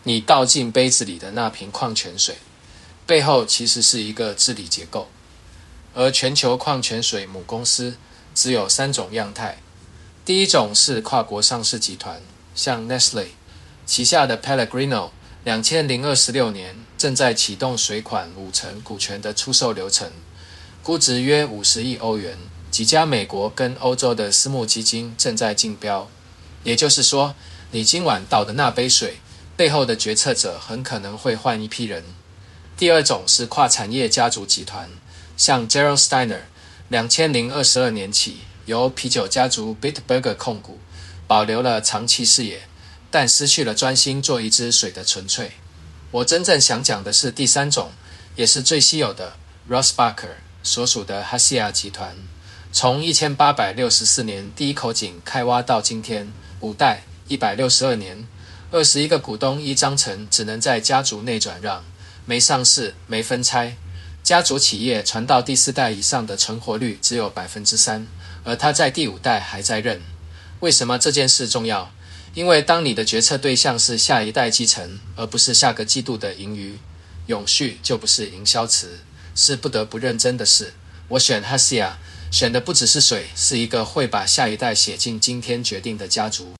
你倒进杯子里的那瓶矿泉水，背后其实是一个治理结构。而全球矿泉水母公司只有3种样态。第一种是跨国上市集团，像 Nestle 旗下的 Pellegrino 2026年正在启动水款50%股权的出售流程，估值约50亿欧元，几家美国跟欧洲的私募基金正在竞标。也就是说，你今晚倒的那杯水背后的决策者很可能会换一批人。第二种是跨产业家族集团，像 Gerald Steiner 2022年起由啤酒家族 Bitburger 控股，保留了长期视野，但失去了专心做一支水的纯粹。我真正想讲的是第三种，也是最稀有的 Rossbacher 所属的哈西亚集团，从1864年第一口井开挖到今天5代162年，21个股东依章程只能在家族内转让，没上市没分拆，家族企业传到第4代以上的存活率只有 3%， 而他在第5代还在任。为什么这件事重要？因为当你的决策对象是下一代继承，而不是下个季度的盈余，永续就不是营销词，是不得不认真的事。我选哈西亚，选的不只是水，是一个会把下一代写进今天决定的家族。